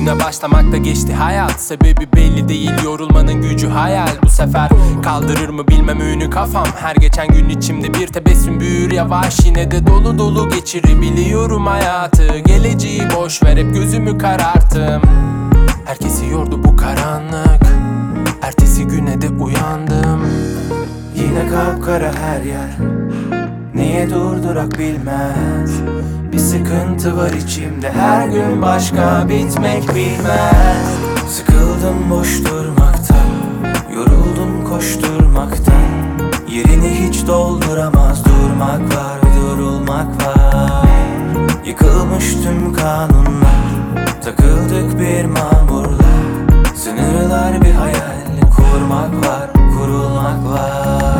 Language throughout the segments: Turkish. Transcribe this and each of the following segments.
Güne başlamakta geçti hayat. Sebebi belli değil, yorulmanın gücü hayal. Bu sefer kaldırır mı bilmem ünü kafam. Her geçen gün içimde bir tebessüm büyür yavaş. Yine de dolu dolu geçirebiliyorum hayatı. Geleceği boş ver, hep gözümü kararttım. Herkesi yordu bu karanlık. Ertesi güne de uyandım. Yine kapkara her yer. Niye durdurak bilmez. Bir sıkıntı var içimde, her gün başka, bitmek bilmez. Sıkıldım boş durmaktan, yoruldum koşturmaktan. Yerini hiç dolduramaz, durmak var, durulmak var. Yıkılmış tüm kanunlar, takıldık bir mamurla. Sınırlar bir hayal, kurmak var, kurulmak var.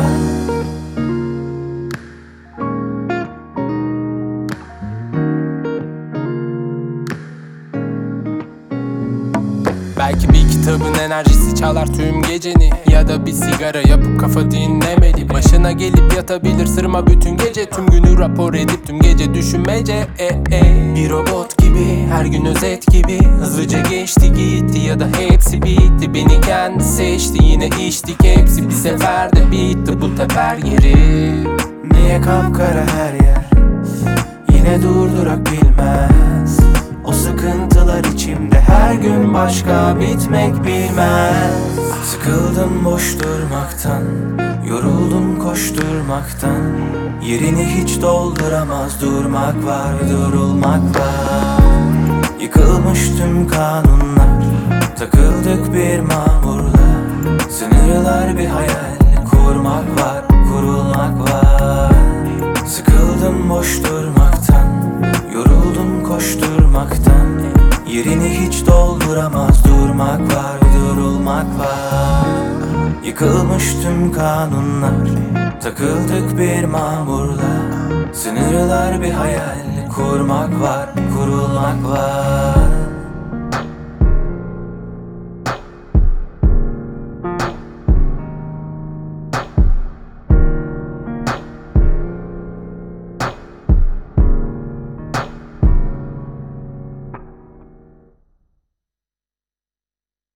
Belki bir kitabın enerjisi çalar tüm geceni. Ya da bir sigara yapıp kafa dinlemeli. Başına gelip yatabilir sırma bütün gece. Tüm günü rapor edip tüm gece düşünmece. Bir robot gibi, her gün özet gibi. Hızlıca geçti gitti ya da hepsi bitti. Beni kendi seçti, yine içtik hepsi. Bir seferde bitti bu teper yeri. Niye kapkara her yer, yine durdurak bilmez. O sıkıntılar içimde, her gün başka, bitmek bilmez. Sıkıldım boş durmaktan, yoruldum koşturmaktan. Yerini hiç dolduramaz, durmak var, durulmak var. Yıkılmış tüm kanunlar, takıldık bir mamurla. Sınırlar bir hayal, kurmak var, kurulmak var. Sıkıldım boş durmaktan, yoruldum koşturmaktan. Yerini hiç dolduramaz, durmak var, durulmak var. Yıkılmış tüm kanunlar, takıldık bir mamurla. Sınırlar bir hayal, kurmak var, kurulmak var.